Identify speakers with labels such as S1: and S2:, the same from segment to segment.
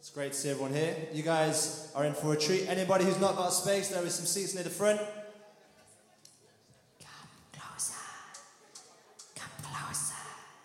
S1: Great to see everyone here. You guys are in for a treat. Anybody who's not got space, there is some seats near the front.
S2: Come closer. Come closer.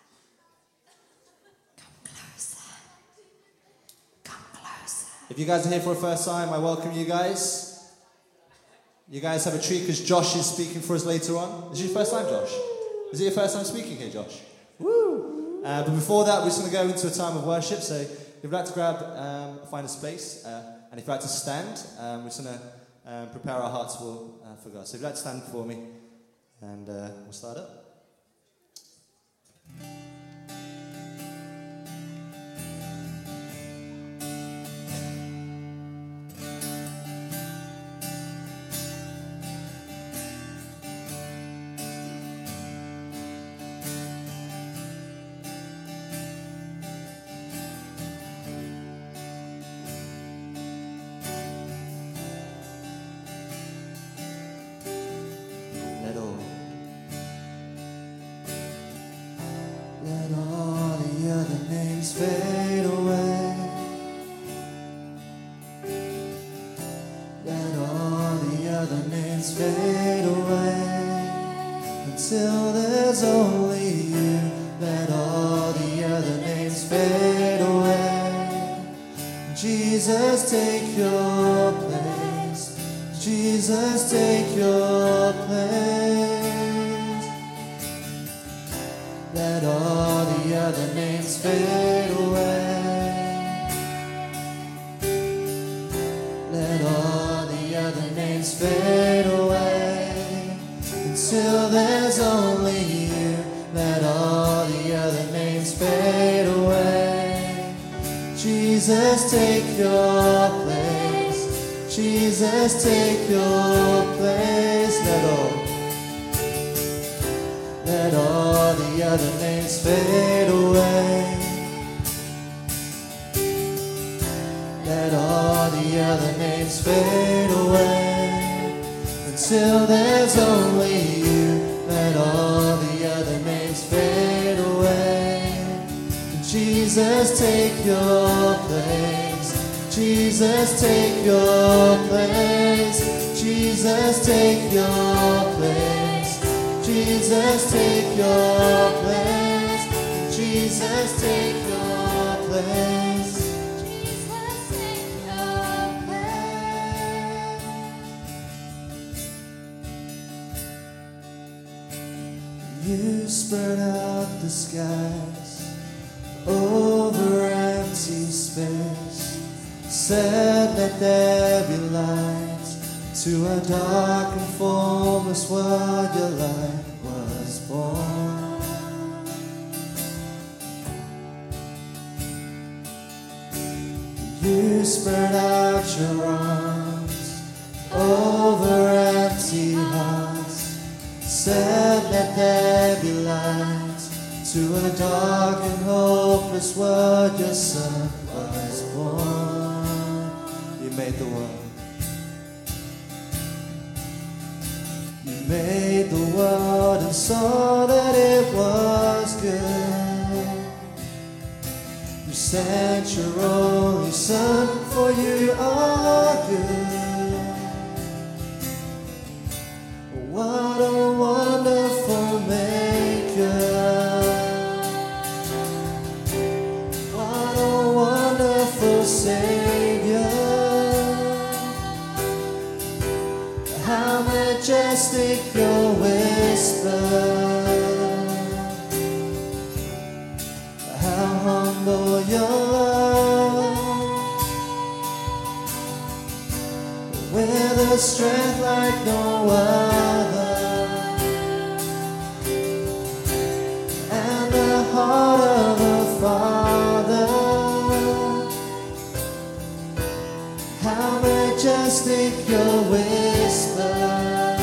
S2: Come closer. Come closer.
S1: If you guys are here for the first time, I welcome you guys. You guys have a treat because Josh is speaking for us later on. Is it your first time, Josh? Is it your first time speaking here, Josh? Woo! But before that, we're just going to go into a time of worship. So if you'd like to find a space, and if you'd like to stand, we're just going to prepare our hearts for God. So if you'd like to stand for me, and we'll start up. Fade away. Let all the other names fade away until there's only you. Let all the other names fade away. Jesus, take your place. Jesus, take your place. Let all the other names fade away. Let all the other names fade away until there's only you. Let all the other names fade away. Jesus, take your place. Jesus, take your place. Let all the other names fade away. Let all the other names fade away until there's only you. Let all the other names fade away. Jesus, take your place. Jesus, take your place. Jesus, take your place. Jesus, take your place. Jesus, take your place. Jesus, take your place. You spread out the skies over empty space. Said, let there be light. To a dark and formless world, your light was born. You spread out your arms over empty hearts. Said, let there be light. To a dark and hopeless world, your Son was born. You made the world. Made the world and saw that it was good. You sent your only Son, for you are good. What a wonderful Maker. What a wonderful Savior. How majestic your whisper. How humble your love. With a strength like no other. And the heart of a Father. How majestic your whisper.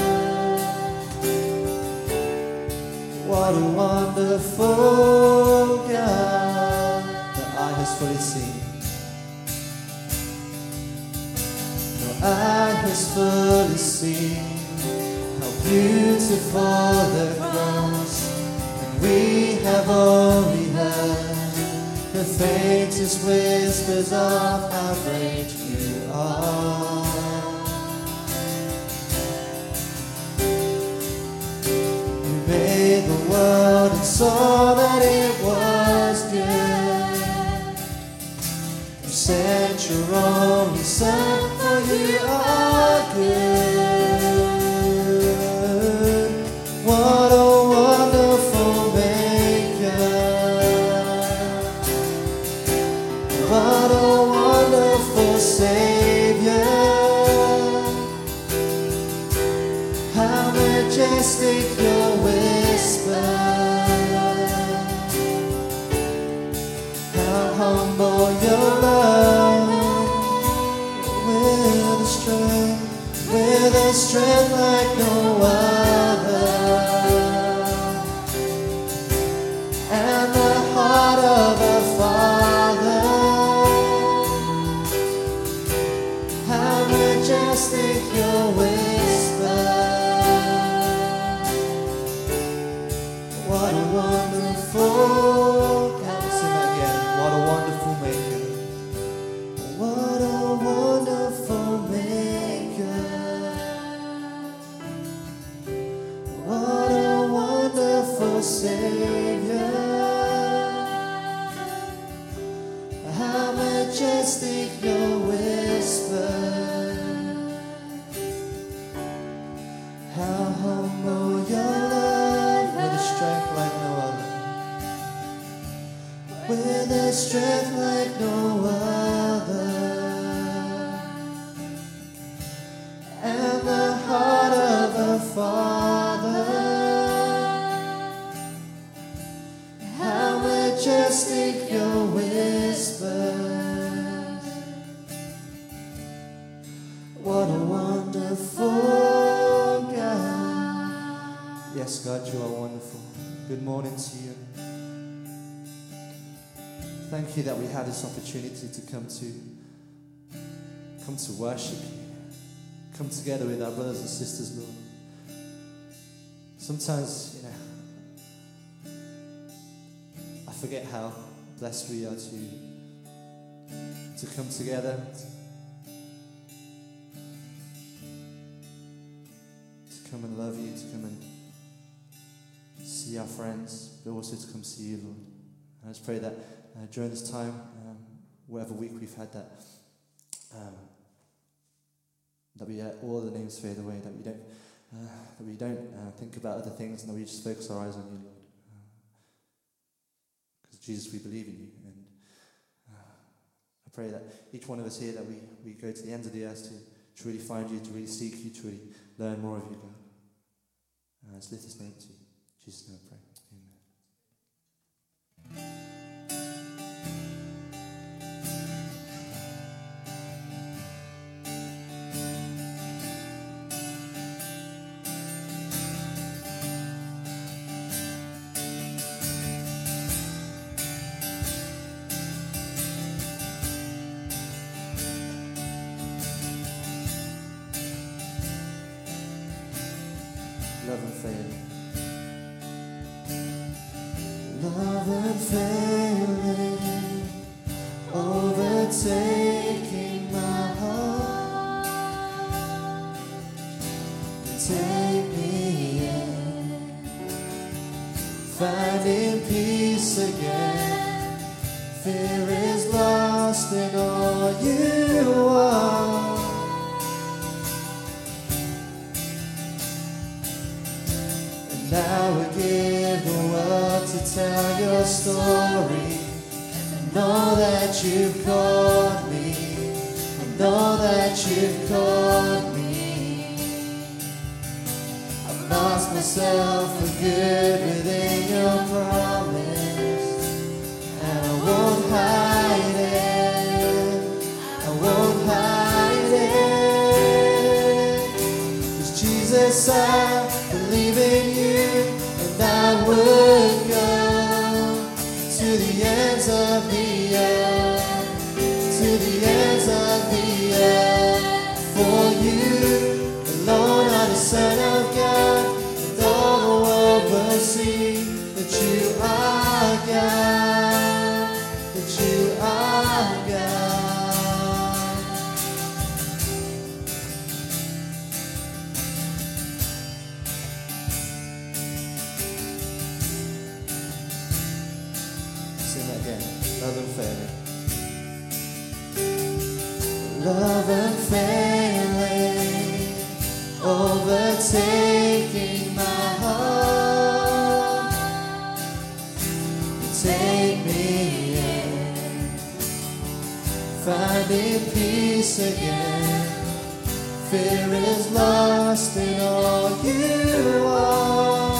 S1: What a wonderful God. The eye has fully seen. No eye has fully seen how beautiful the cross. And we have only heard the faintest whispers of how great you are. You made the world and saw that it was good. You sent your only Son, for you are good. What a wonderful Maker. What a wonderful Savior. How majestic your whisper. How humble your love. With a strength like no other. And the heart of a Father. How majestic your whisper. What a wonderful, can we sing that again? What a wonderful Maker. What a wonderful Maker. What a wonderful Savior. How majestic your whisper. How humble your love. With a strength like no other. With a strength like no other. And the heart of a Father. How majestic your whispers. What a wonderful God. Yes, God, you are wonderful. Good morning to you. Thank you that we have this opportunity to come to worship you. Come together with our brothers and sisters, Lord. Sometimes, I forget how blessed we are to come together, to come and love you, to come and see our friends, but also to come see you, Lord. I just pray that during this time, whatever week we've had, that we all the names fade away, that we don't think about other things, and that we just focus our eyes on you, Lord. Because Jesus, we believe in you, and I pray that each one of us here, that we go to the ends of the earth to really find you, to really seek you, to really learn more of you, God. Let's lift this name to you. In Jesus' name I pray. Amen. Love unfailing. Love unfailing, overtaking my heart. Take me in, finding peace again. Fear is lost in all you are. Now I give the world to tell your story. I know that you've called me. I know that you've called me. I've lost myself for good within your promise. And I won't hide it. I won't hide it. 'Cause Jesus, I believe in you. I would go to the ends of the earth, to the ends of the earth. For you alone are the Son of God, and all the world will see that you are God, that you love unfailing, overtaking my heart. You take me in, finding peace again. Fear is lost in all you are.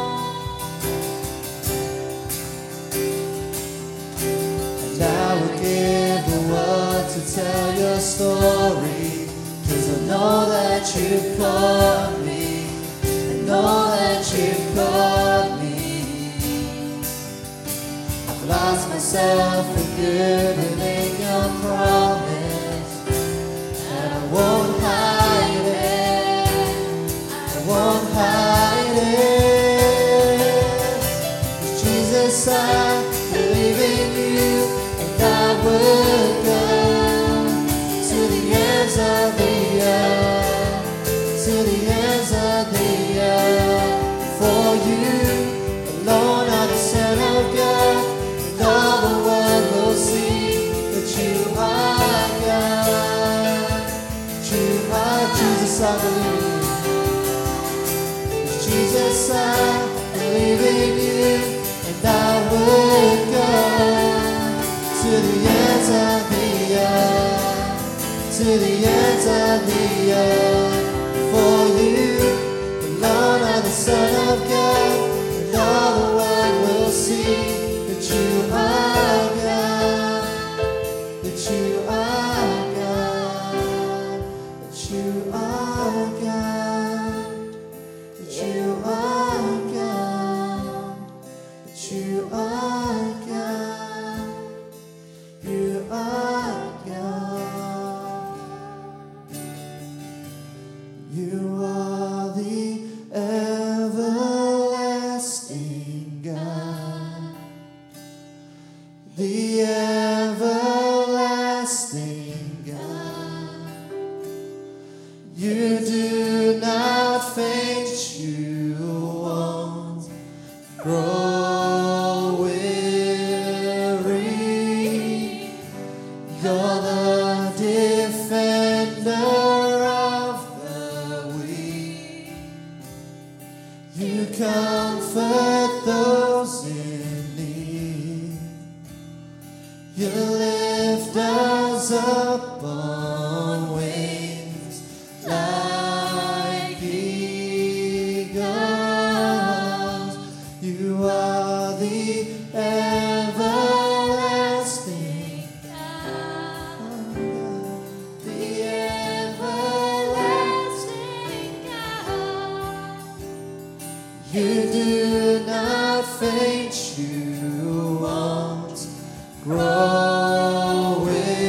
S1: And I would give the world to tell your story, 'cause I know that you've called me. I know that you've called me. I've lost myself for good within your promise, and I won't hide it. I won't hide it. 'Cause Jesus, I believe in you, and I would go to the ends of the earth, to the ends of the earth. For you alone are the Son of God, and all the world will see that you are God. You are Jesus, I believe in you. Jesus, I believe in you, and I would go to the ends of the earth, to the ends of the earth. For you alone are the Son of God, and all the world will see that you are God, that you are God, that you are God, that you are God, that you are God, you are God. You are the everlasting God, the everlasting God. You do not faint, you won't grow weary. You're the defender of the weak. You comfort those in need. You lift us up on wings like eagles. You are the everlasting God, the everlasting God. You do not faint, you won't grow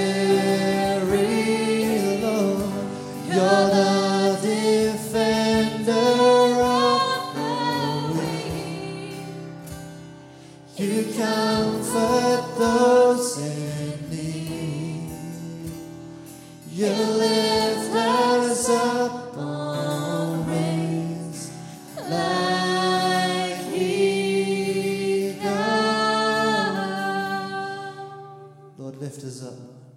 S1: weary, Lord. You're the defender of the weak. You comfort those in need. You lift us up on wings like eagles. Lord, lift us up.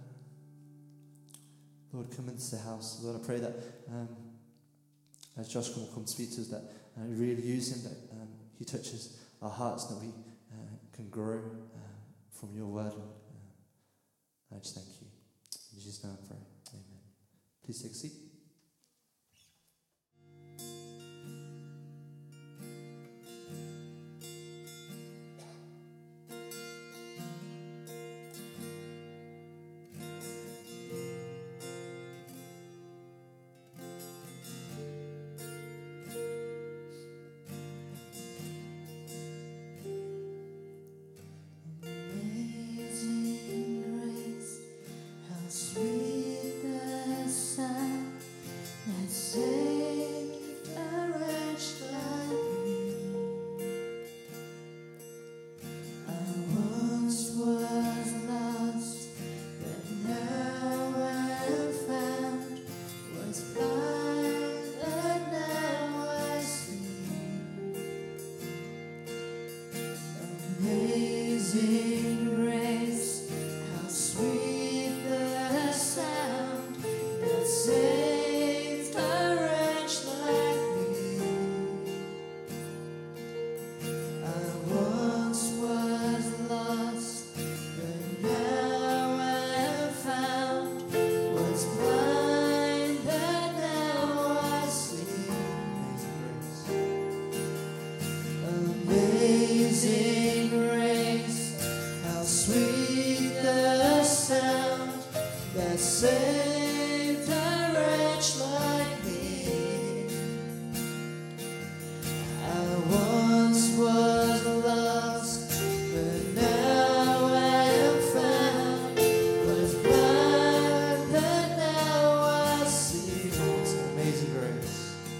S1: Lord, come into the house. Lord, I pray that as Josh will come speak to us, that you really use him, that he touches our hearts, that we can grow from your word, Lord. I just thank you. In Jesus' name I pray. Amen. Please take a seat.
S2: Amazing grace, how sweet the sound
S1: that saved a wretch like me. I once was lost, but now I am found. Was blind, but now I see. It's amazing grace.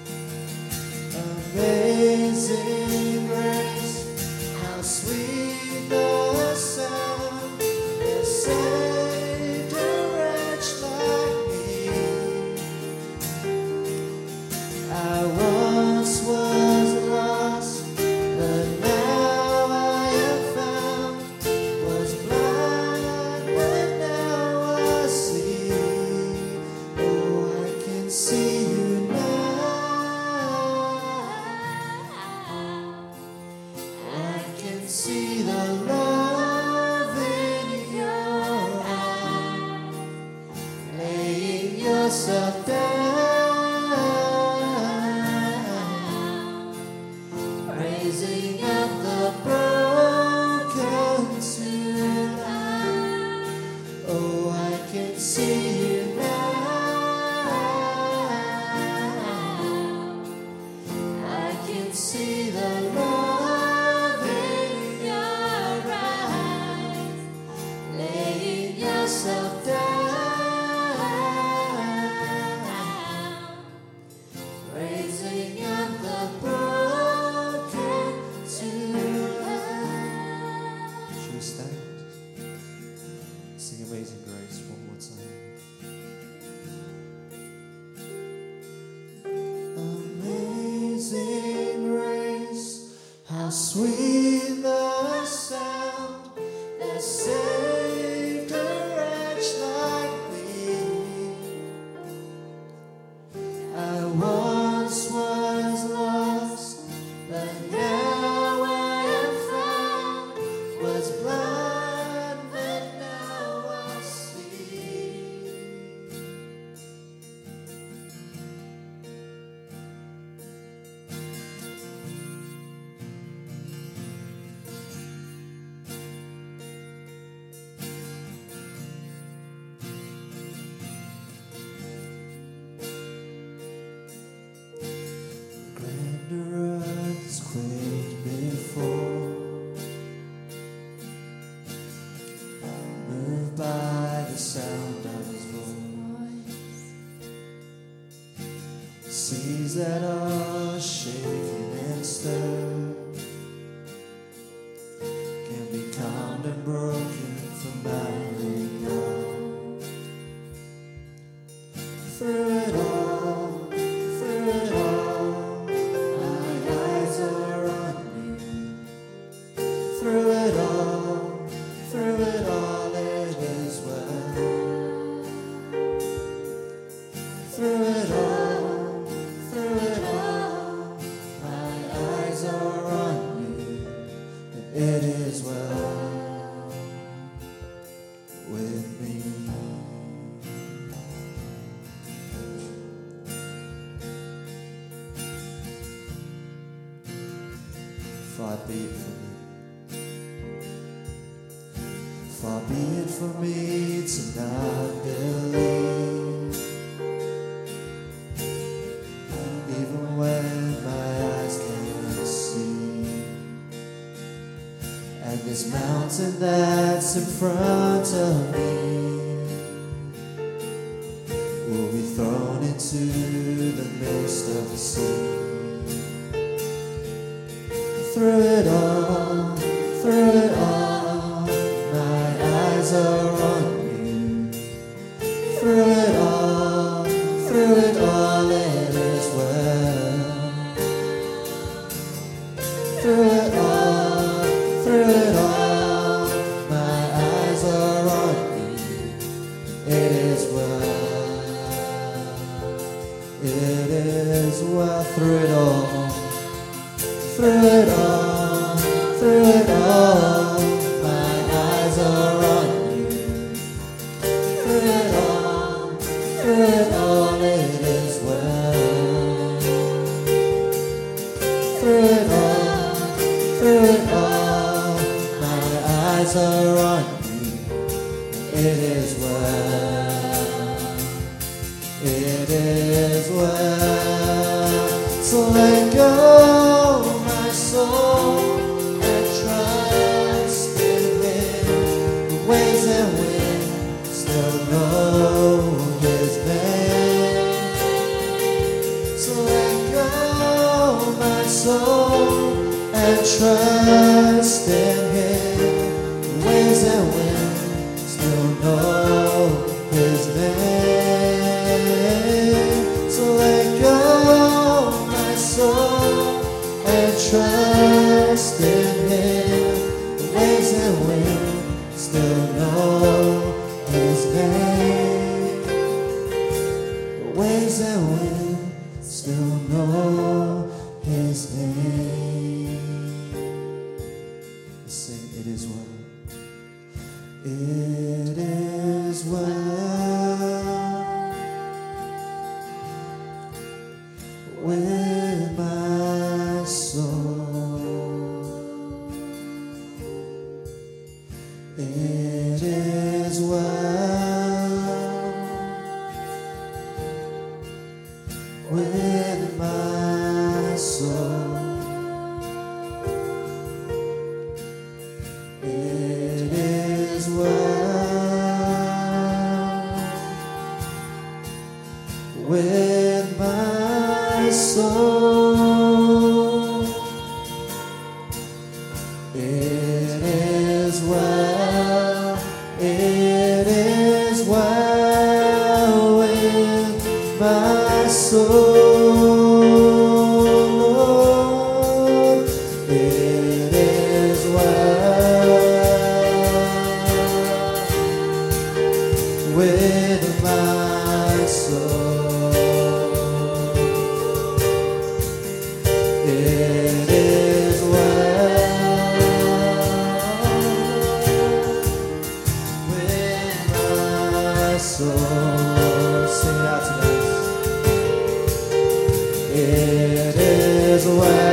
S1: Amazing grace, how sweet the sound that saved a wretch like me. I once was lost, but now I am found. Was blind, but now I see. Oh, I can see you now. I can see the love in your eyes, laying yourself down, raising up the broken to life. Oh, I can see you now. I can see the love in your eyes, laying yourself down, raising up the broken to life. Should we stand? Sing Amazing Grace one more time. Amazing grace, how sweet the sound that saved a wretch like me. I once was lost, but now I am found. Was blind, but now I see. Grander earth has quaked before, moved by the sound of his voice. Seas that are shaken and stirred can be calmed and broken from battling God. Through it all, my eyes are on you. Through it all, it is well. Through it all, my eyes are on you, and it is well with me. Far be it from me. Far be it from me to not believe, even when my eyes can't see. And this mountain that's in front of me will be thrown into the midst of the sea. Through it all, my eyes are on you. Through it all, it is well. Through it all, my eyes are on you. It is well. It is well. Through it all. Through it all, my eyes are on you. Through it all, it is well. Through it all, my eyes are on you. It is well. It is well. So let go, my soul, and trust in Him. The ways and winds still know His name. So let go, my soul, and trust in Him. The ways and winds still know His name. So let go, my soul, and trust in Him. The waves and winds still know His name. The waves and winds still know His name. Let's sing, it is well. It is well with my soul. It is well with my soul. It is well with my soul. It is well. It is well with my soul. It is well with my soul. It is well with my soul. Sing it out tonight. It is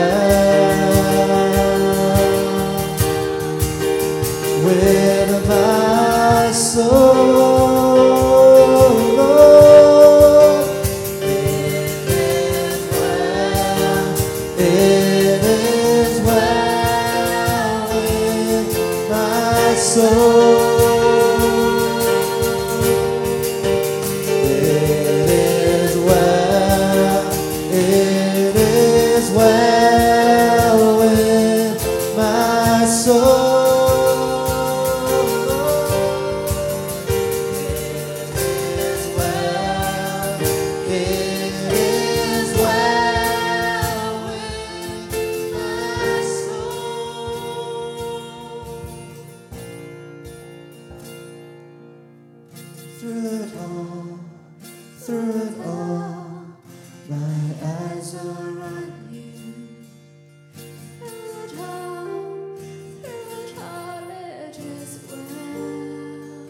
S1: well with my soul. It is well with my soul. It is well. It is well with my soul. It is well. It is well with my soul. Through it all, my eyes are on you.
S2: Through it all, it is well.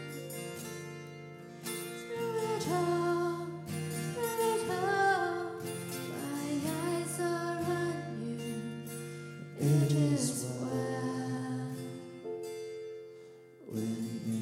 S2: Through it all, my eyes are on you.
S1: It is well with me.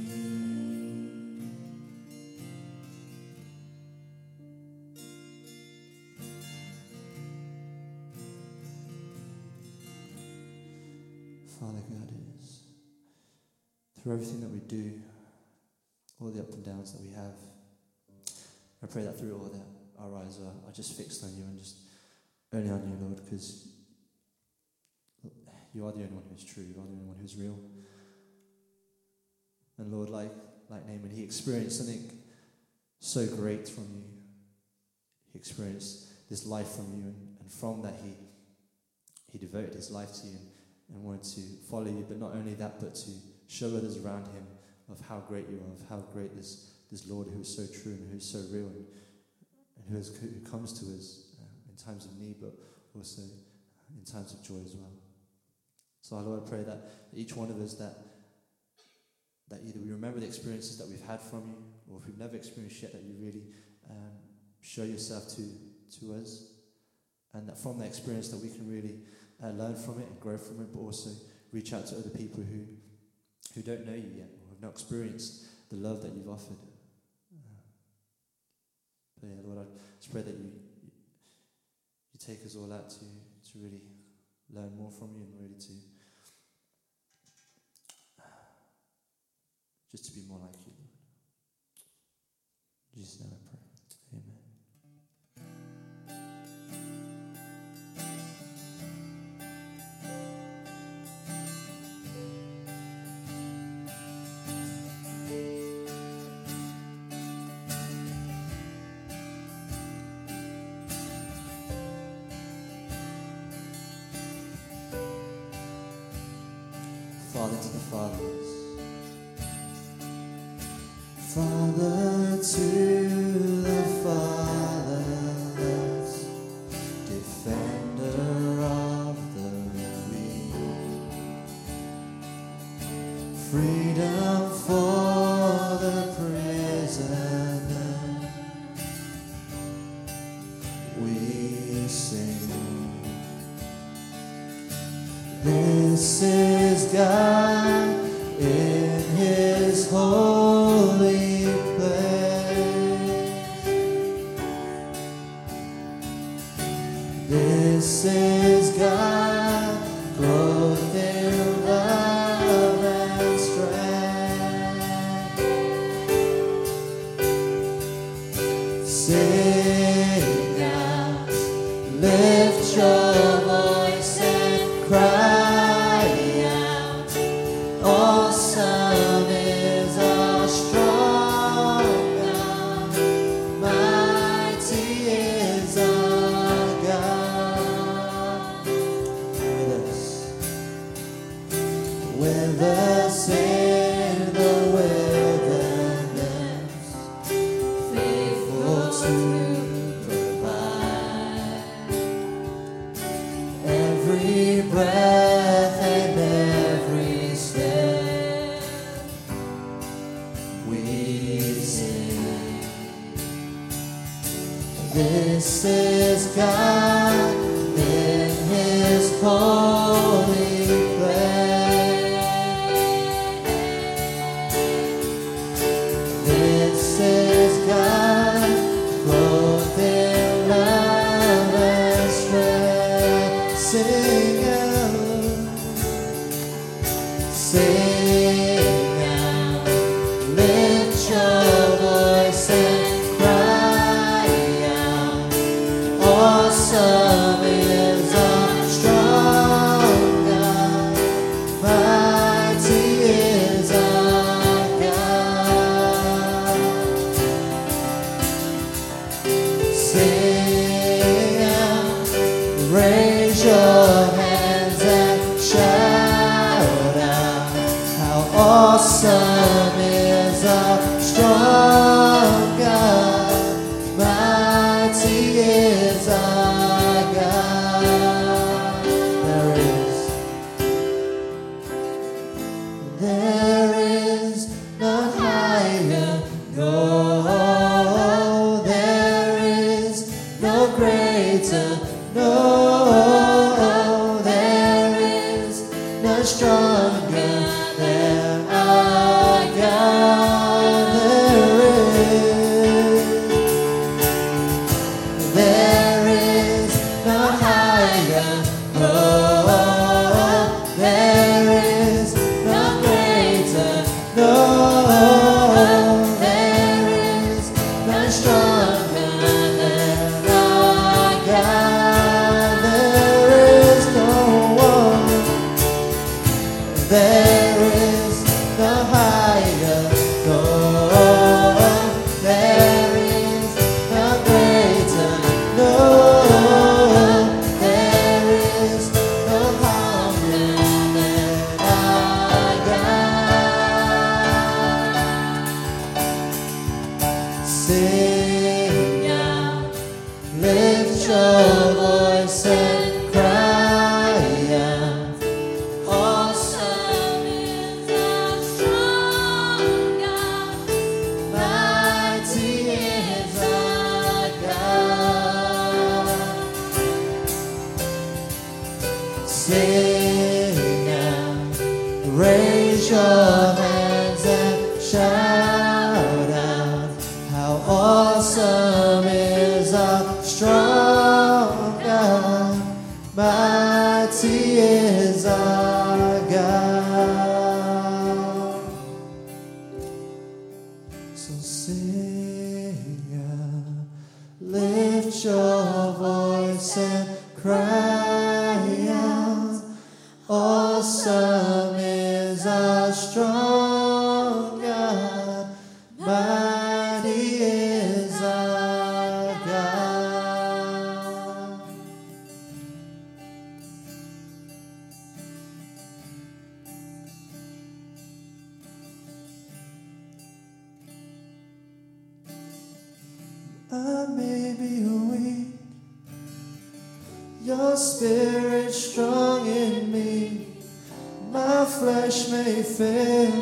S1: Father God, is through everything that we do, all the ups and downs that we have, I pray that through all that our eyes are just fixed on you and just only on you, Lord, because you are the only one who's true, you are the only one who's real. And Lord, like Naaman, he experienced something so great from you. He experienced this life from you, and from that he devoted his life to you and wanted to follow you, but not only that, but to show others around him of how great you are, of how great this Lord who is so true and who is so real and who comes to us in times of need, but also in times of joy as well. So, Lord, I pray that each one of us, that either we remember the experiences that we've had from you, or if we've never experienced yet, that you really show yourself to us, and that from that experience that we can really learn from it and grow from it, but also reach out to other people who don't know you yet, or have not experienced the love that you've offered. But yeah, Lord, I just pray that you take us all out to really learn more from you and really to just to be more like you, Lord. In Jesus' name I pray. Amen. Father to the fatherless, Father to the fatherless, defender of the weak, freedom for the prisoner, we sing. This is God in His holy place. This is God clothed in love and strength. Sing out, lift your voice and cry. This is God in His holy place. This is God clothed in love and strength. Sing out, lift your voice and awesome is our strong God, mighty is our God. Sing out, raise your hands and shout out, how awesome is our strong God, mighty is our God. There is none higher, no, there is no greater, no, there is none stronger than our God. There is no higher, no, there is no greater, no, there is no stronger than our God. There is no one, there is no higher, no, there is no greater, no, there is no higher than our God. Sing out, lift your voice and cry out, awesome is our strong God, mighty is our God. Sing out, raise your hands and shout. Awesome is our strong God, mighty is our God. So sing out, lift your voice and cry out. Awesome is our strong God, mighty is our God. I may be weak, your spirit strong in me. My flesh may fail,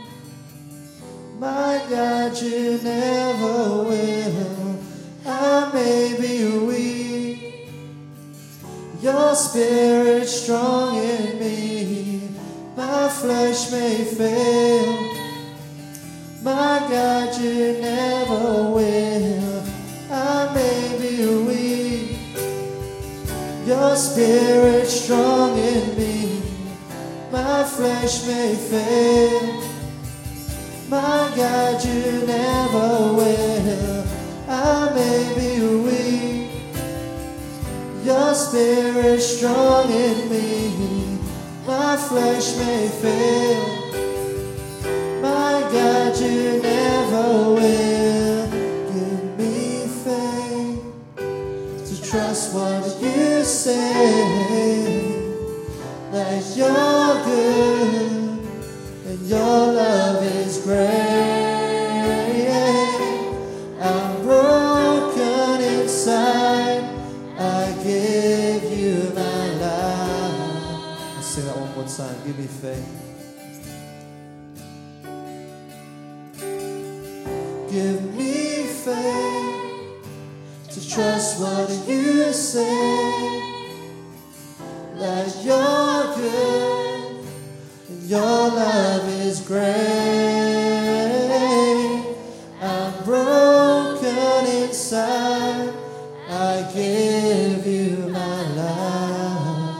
S1: my God, you never will. I may be weak, your spirit strong in me. My flesh may fail, my God, you never will. I may be weak, your spirit strong in me. My flesh may fail, my God, you never will. I may be weak, your spirit strong in me. My flesh may fail, my God, you never will. Give me faith to trust what you say, that you're good and your love is great. I'm broken inside, I give you my life. Let's sing that one more time. Give me faith. Give me faith to trust what you say, that you're good and your love is great. I'm broken inside, I give you my life.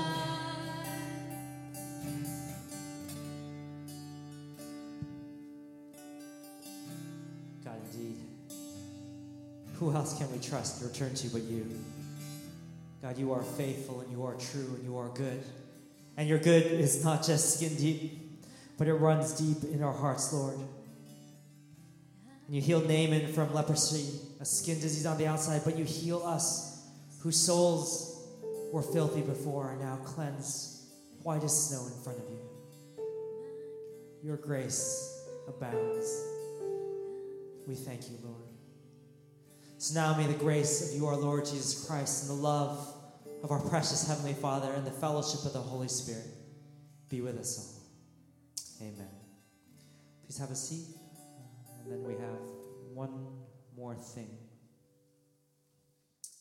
S3: God, indeed, who else can we trust and return to but you? God, you are faithful and you are true and you are good. And your good is not just skin deep, but it runs deep in our hearts, Lord. And you healed Naaman from leprosy, a skin disease on the outside, but you heal us whose souls were filthy before are now cleansed, white as snow in front of you. Your grace abounds. We thank you, Lord. So now may the grace of you, our Lord Jesus Christ, and the love of our precious Heavenly Father and the fellowship of the Holy Spirit be with us all. Amen. Please have a seat. And then we have one more thing.